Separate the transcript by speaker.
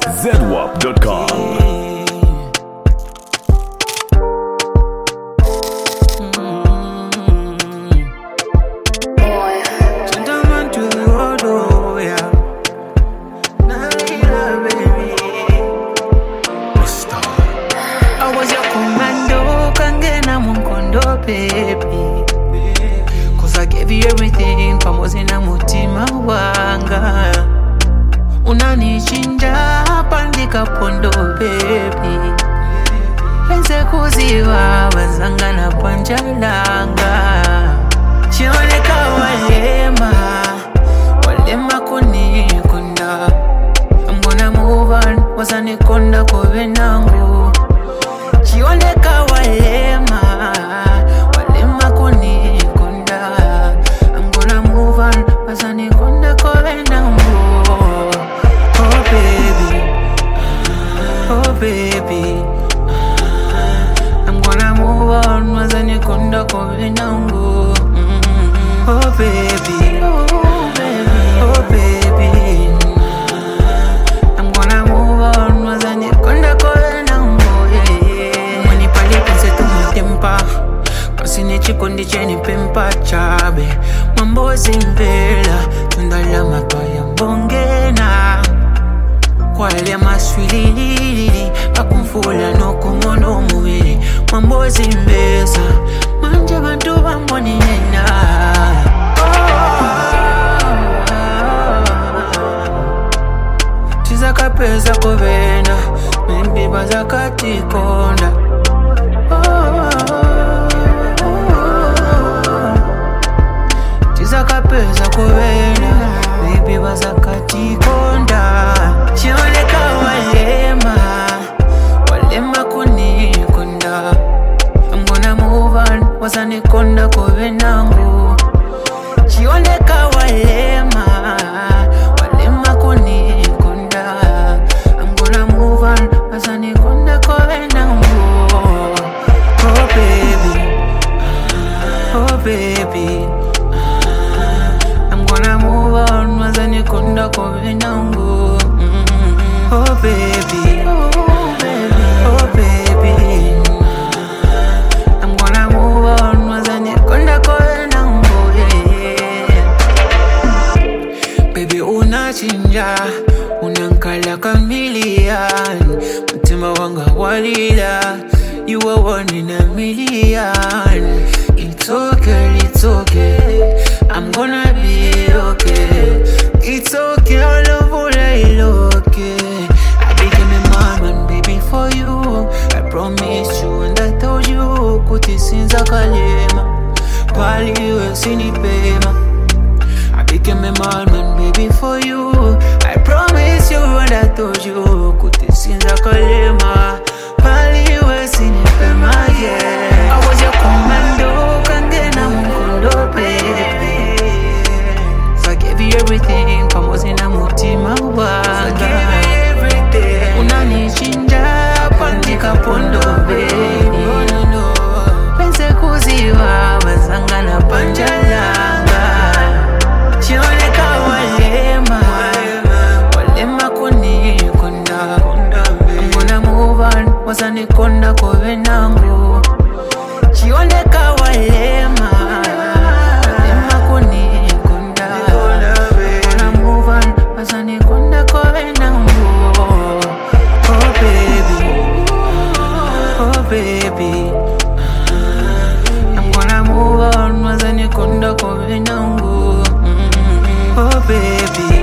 Speaker 1: zedwap.com.
Speaker 2: Baby, cause I gave you everything pamoja na mutima wanga. Unanichinja pandika pondo baby, penze kuziwa wazanga na panjalanga. Chioneka walema kunikunda. I'm gonna move on, wasanikonda kowe nangu. Chioneka walema kunikunda. I'm gonna move on, wasanikonda kowe nangu. Oh baby, oh baby, I'm gonna move on, wasanikonda kowe nangu. Oh baby, oh baby, oh baby, I'm gonna move on, wasanikonda kowe nangu. Mwani pali pense tumutempa, kasini chikondi cheni pempa chabe. Mambo zimbela, tundala matwaya mbongena. Kwa ele maswilili, pakumfula no kumono muwili. Mambo zimbeza, manje bantu bamboni nena. Chizaka pesa kovena, mimbi bazaka tikonda. Chizaka pesa kovena, mimbi bazaka tikonda. Chioneka walema kunikunda. I'm gonna move on, wasanikonda kowe nangu. Chioneka walema kunikunda. I'm gonna move on, wasanikonda kowe nangu. Oh baby, oh baby, I'm gonna move on, wasanikonda kowe nangu. Oh baby, oh baby, oh baby, I'm gonna move on, wasanikonda kowe nangu. Baby unachinja, unankala chameleon. Mutima wanga walila, you are one in a million. It's okay, it's okay, I'm gonna be okay. It's okay, all over okay. I became a man, baby, for you. I promised you and I told you. Kuti sinza kalema, pali we sinipema. I became a man, baby, for you. I promised you and I told you. Kuti sinza kalema, pali we sinipema, yeah. I was your commando, kangena mkondo, baby. So I gave you everything, pamoja na mutima wanga. Unanichinja pandika pondo, baby. Penze kuziwa wazanga na panjalanga. Chioneka walema kunikunda. I'm gonna move on, wasanikonda kowe nangu. Chioneka walema kunikunda. I'm gonna move on, wasanikonda kowe nangu. Oh baby, oh baby, I'm gonna move on, wasanikonda kowe nangu. Oh baby.